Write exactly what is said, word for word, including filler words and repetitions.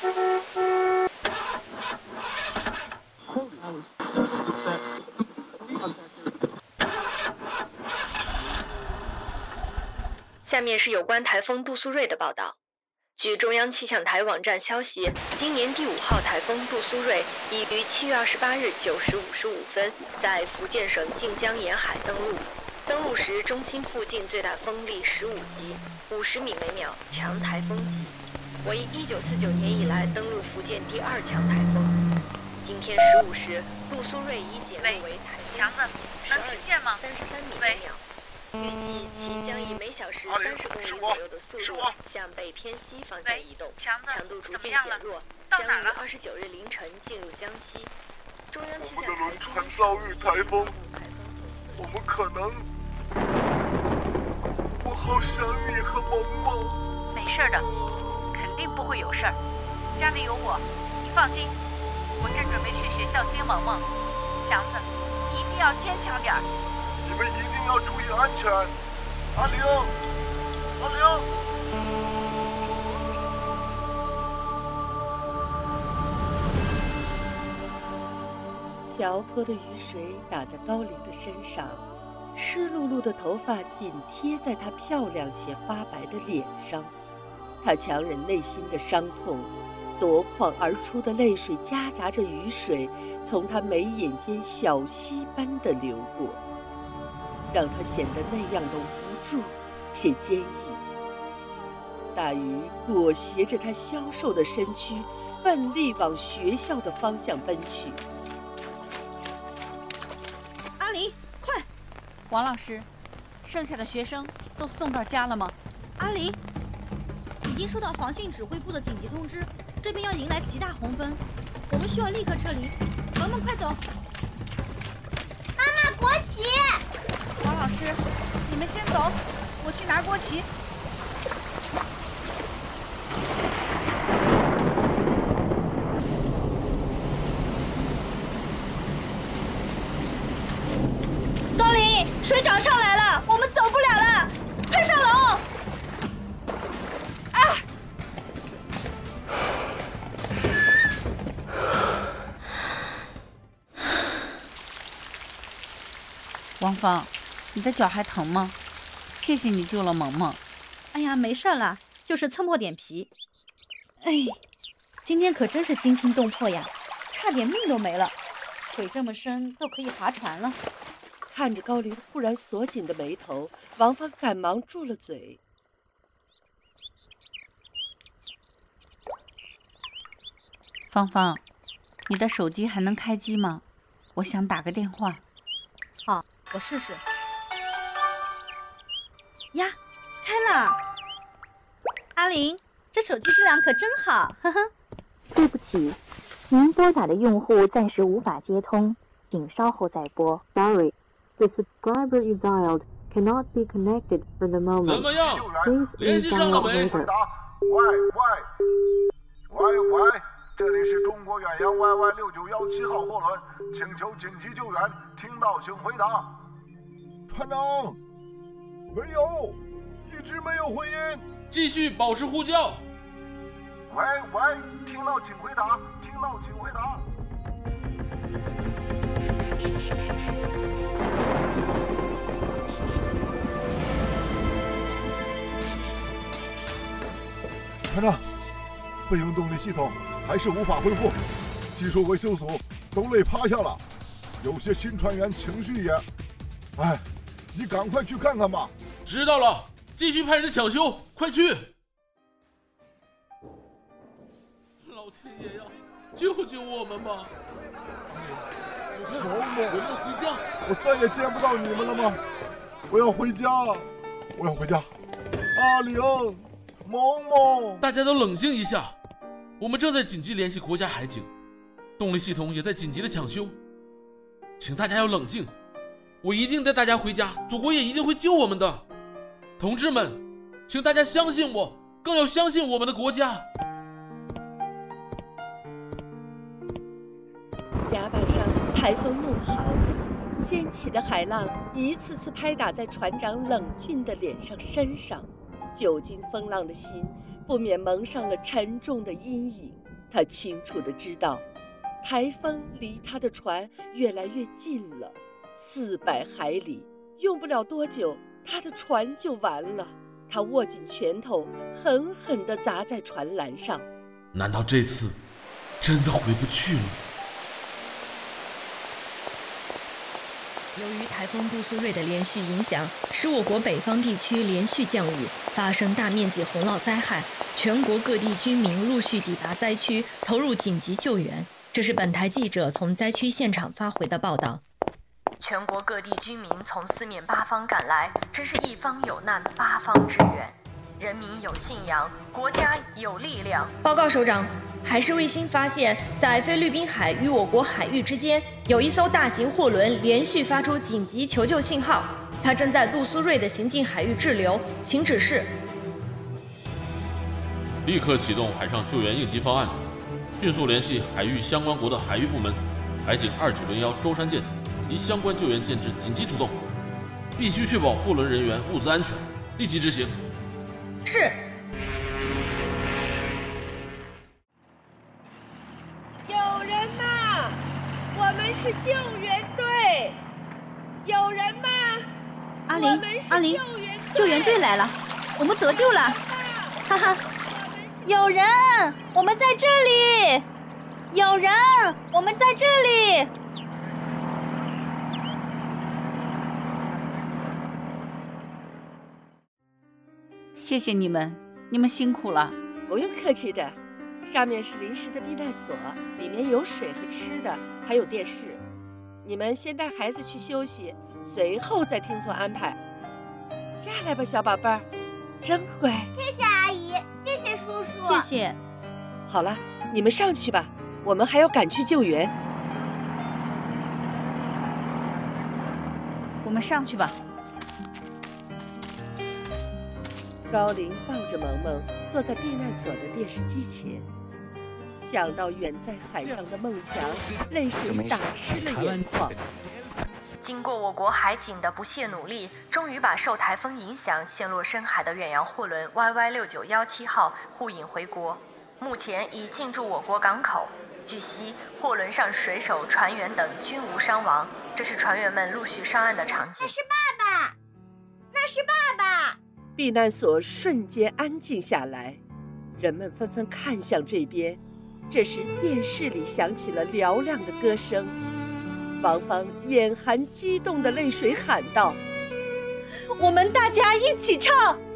下面是有关台风杜苏芮的报道。据中央气象台网站消息，今年第五号台风杜苏芮已于七月二十八日九时五十五分在福建省晋江沿海登陆。登陆时，中心附近最大风力十五级，五十米每秒，强台风级，为一九四九年以来登陆福建第二强台风。今天十五时，杜苏芮已减弱为台风， 强子，能听见吗？ 三十三米每秒。预计其将以每小时三十公里左右的速度向北偏西方向移动，强度逐渐减弱，将于二十九日凌晨进入江西。中央气象台我们的轮船遭遇台风，我们可能……我好想你和萌萌。 没事的，肯定不会有事儿，家里有我，你放心。我正准备去学校接萌萌，强子，你一定要坚强点儿。 你们一定要注意安全。阿玲，阿玲。 瓢泼的雨水打在高玲的身上，湿漉漉的头发紧贴在她漂亮且发白的脸上。她强忍内心的伤痛，夺眶而出的泪水夹杂着雨水，从她眉眼间小溪般的流过，让她显得那样的无助且坚毅。大雨裹挟着她消瘦的身躯，奋力往学校的方向奔去。 阿玲，快！ 王老师，剩下的学生都送到家了吗？ 阿玲，已经收到防汛指挥部的紧急通知，这边要迎来极大洪峰，我们需要立刻撤离。萌萌，快走！ 妈妈，国旗！ 王老师，你们先走，我去拿国旗。 高林，水涨上来了，我们走不了了，快上楼！啊！ 王芳，你的脚还疼吗？谢谢你救了萌萌。 哎呀，没事了，就是蹭破点皮。哎，今天可真是惊心动魄呀，差点命都没了。水这么深，都可以划船了。 看着高玲忽然锁紧的眉头，王芳赶忙住了嘴。 芳芳，你的手机还能开机吗？我想打个电话。 好，我试试。呀，开了！阿玲，这手机质量可真好，呵呵。 对不起，您拨打的用户暂时无法接通，请稍后再拨。Sorry, the subscriber you dialed cannot be connected for the moment. 怎么样？联系上了没？ 回答，喂喂喂喂，这里是中国远洋 Y Y 六九一七号货轮，请求紧急救援，听到请回答。船长，没有，一直没有回音。 继续保持呼叫。 喂喂，听到请回答，听到请回答。船长，备用动力系统还是无法恢复，技术维修组都累趴下了，有些新船员情绪也……哎，你赶快去看看吧。 知道了，继续派人抢修，快去！老天爷呀，救救我们吧！ 萌萌， 我们要回家。 我再也见不到你们了吗？我要回家，我要回家。阿玲，萌萌， 大家都冷静一下，我们正在紧急联系国家海警，动力系统也在紧急的抢修，请大家要冷静。我一定带大家回家，祖国也一定会救我们的。同志们，请大家相信我，更要相信我们的国家。 甲板上，台风怒嚎着，掀起的海浪一次次拍打在船长冷峻的脸上身上，久经风浪的心不免蒙上了沉重的阴影。 他清楚地知道，台风离他的船越来越近了，四百海里，用不了多久，他的船就完了。他握紧拳头，狠狠地砸在船栏上。 难道这次真的回不去了？ 由于台风杜苏芮的连续影响，使我国北方地区连续降雨，发生大面积洪涝灾害，全国各地居民陆续抵达灾区，投入紧急救援。这是本台记者从灾区现场发回的报道。全国各地居民从四面八方赶来，真是一方有难，八方支援。人民有信仰，国家有力量。报告首长，海事卫星发现，在菲律宾海与我国海域之间，有一艘大型货轮连续发出紧急求救信号，它正在杜苏芮的行进海域滞留，请指示。 立刻启动海上救援应急方案，迅速联系海域相关国的海域部门，海警二九零幺舟山舰及相关救援舰只紧急出动，必须确保货轮人员物资安全，立即执行。 是。 有人吗？我们是救援队。有人吗？ 阿玲，阿玲，救援队来了，我们得救了！哈哈，有人，我们在这里！有人，我们在这里！ 谢谢你们，你们辛苦了。 不用客气的，上面是临时的避难所，里面有水和吃的，还有电视。你们先带孩子去休息，随后再听从安排。下来吧，小宝贝儿，真乖。 谢谢阿姨，谢谢叔叔。 谢谢。 好了，你们上去吧，我们还要赶去救援。 我们上去吧。 高林抱着萌萌坐在避难所的电视机前，想到远在海上的孟强，泪水打湿了眼眶。 经过我国海警的不懈努力，终于把受台风影响陷落深海的远洋货轮 Y Y 六九一七号护引回国，目前已进驻我国港口。据悉，货轮上水手、船员等均无伤亡，这是船员们陆续上岸的场景。 那是爸爸，那是爸爸。 避难所瞬间安静下来，人们纷纷看向这边。这时电视里响起了嘹亮的歌声，王芳眼含激动的泪水喊道：“ 我们大家一起唱。”